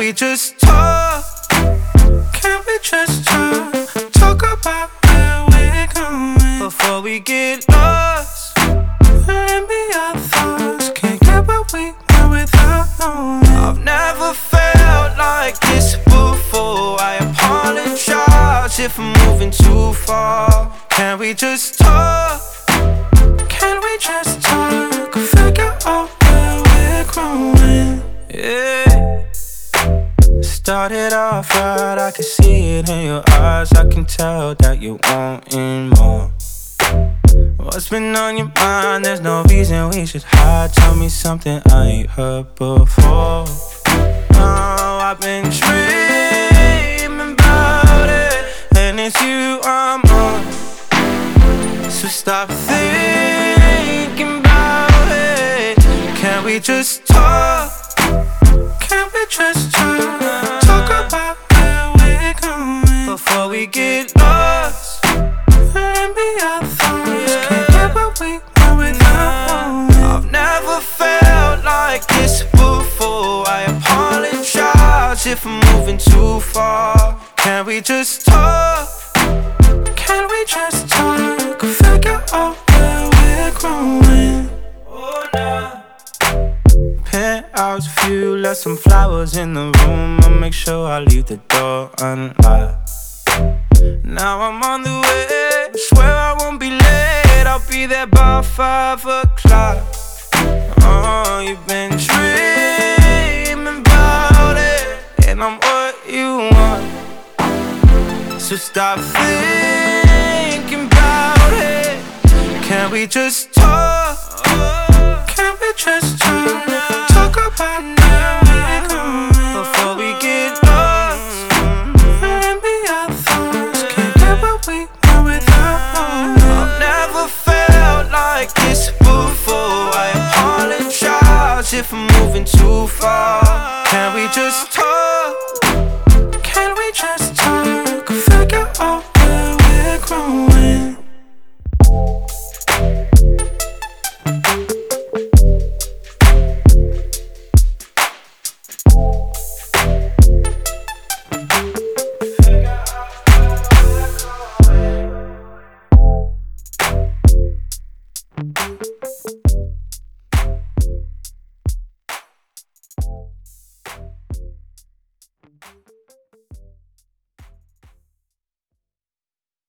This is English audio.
we just talk? Can we just talk? Talk about where we're going before we get lost. Let me our thoughts. Can't get what we want without knowing. I've never felt like this before. I apologize if I'm moving too far. Can we just talk? Can we just talk? Figure out where we're growing. Yeah. Started off right, I can see it in your eyes. I can tell that you're wanting more. What's been on your mind? There's no reason we should hide. Tell me something I ain't heard before. Oh, I've been dreaming about it, and it's you I'm on. So stop thinking about it. Can we just talk? Can we just talk? Talk about where we're going before we get lost. Let me our thoughts. Can't get what we want without knowing. I've never felt like this before. I apologize if I'm moving too far. Can we just talk? Can we just talk? Figure out where we're growing. Oh, nah. Penthouse view, left some flowers in the room. I'll make sure I leave the door unlocked. Now I'm on the way, swear I won't be late. I'll be there by 5 o'clock. Oh, you've been dreaming about it, and I'm what you want. So stop thinking about it. Can we just talk? Can we just talk? Talk about